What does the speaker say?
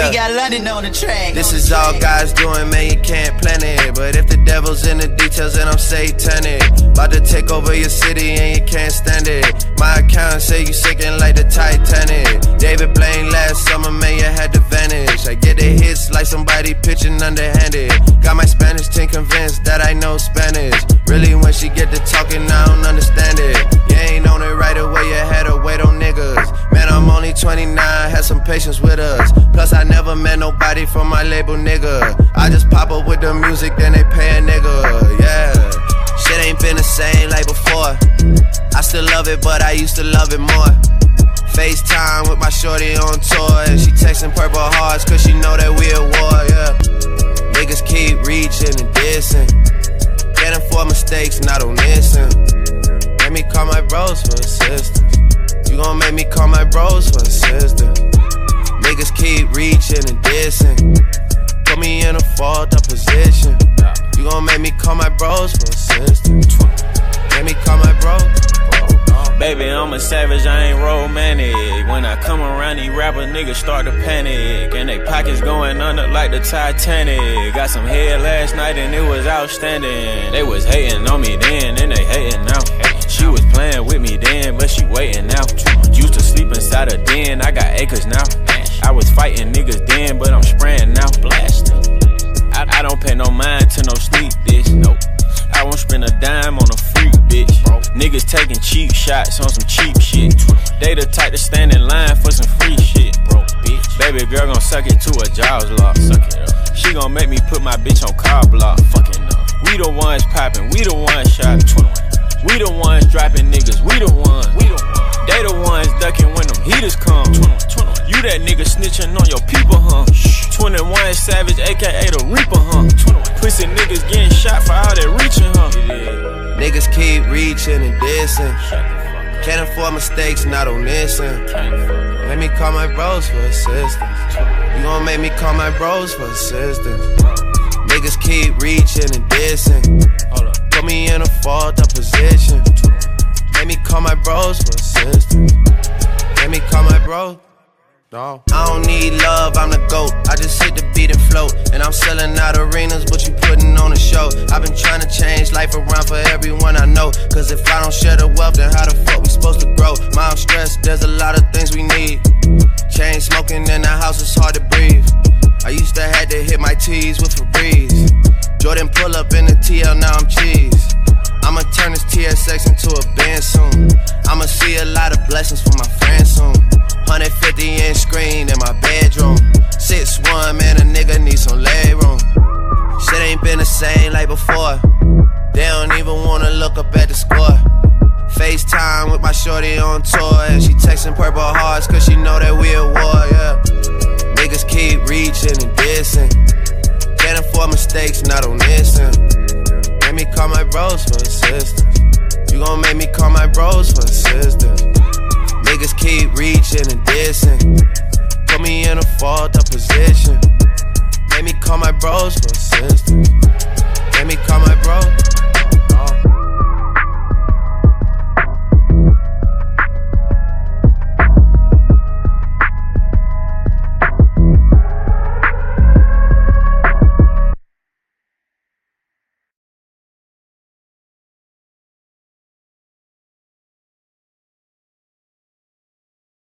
We got London on the track. This is all God's doing, man, you can't plan it. But if the devil's in the details, then I'm satanic. About to take over your city and you can't stand it. My accountant say you sinking like the Titanic. David Blaine last summer, man, you had to vanish. I get the hits like somebody pitching underhanded. Got my Spanish team convinced that I know Spanish. Really, when she get to talking, I don't understand it. You ain't on it right away, you had to wait on niggas. Man, I'm only 29, had some patience with us. Plus, I never met nobody from my label, nigga. I just pop up with the music, then they pay a nigga, yeah. Shit ain't been the same like before. I still love it, but I used to love it more. FaceTime with my shorty on tour, and she texting purple hearts cause she know that we at war, yeah. Niggas keep reaching and dissing. Can't afford mistakes, not on this end. Make me call my bros for assistance. You gon' make me call my bros for assistance. Niggas keep reaching and dissing. Put me in a fucked up position. You gon' make me call my bros for assistance. Make me call my bros. Baby, I'm a savage, I ain't romantic. When I come around, these rapper niggas start to panic. And they pockets going under like the Titanic. Got some head last night and it was outstanding. They was hating on me then, and they hating now. She was playing with me then, but she waiting now. Used to sleep inside a den, I got acres now. I was fighting niggas then, but I'm spraying now. Blasting. I don't pay no mind to no sleep, bitch. Nope. I won't spend a dime on a freak, bitch. Niggas taking cheap shots on some cheap shit. They the type to stand in line for some free shit, bro, bitch. Baby girl gon' suck it to a jaws lock. Suck it up. She gon' make me put my bitch on car block. Fucking up. We the ones poppin', we the ones shopping. We the ones dropping niggas, we the ones. They the ones ducking when them heaters come. You that nigga snitching on your people, huh? 21 Savage, aka the Reaper, huh? Pussy niggas getting shot for all that reaching, huh? Niggas keep reaching and dissing. Can't afford mistakes, not on this end. Let me call my bros for assistance. You gon' make me call my bros for assistance. Niggas keep reaching and dissing. Put me in a fucked up position. Make me call my bros for assistance. Make me call my bros. No. I don't need love, I'm the GOAT. I just hit the beat and float. And I'm selling out arenas, but you putting on a show. I've been trying to change life around for everyone I know. Cause if I don't share the wealth, then how the fuck we supposed to grow? Mom stressed, there's a lot of things we need. Chain smoking in the house, it's hard to breathe. I used to have to hit my T's with Febreze. Jordan pull up in the TL, now I'm cheese. I'ma turn this TSX into a band soon. I'ma see a lot of blessings for my friends soon. 150-inch screen in my bedroom. 6'1", man, a nigga need some leg room. Shit ain't been the same like before. They don't even wanna look up at the score. FaceTime with my shorty on tour, and she texting purple hearts cause she know that we at war, yeah. Niggas keep reaching and dissing. Can't afford mistakes, not on this end. Make me call my bros for assistance. You gon' make me call my bros for assistance. Niggas keep reaching and dissing. Put me in a fucked up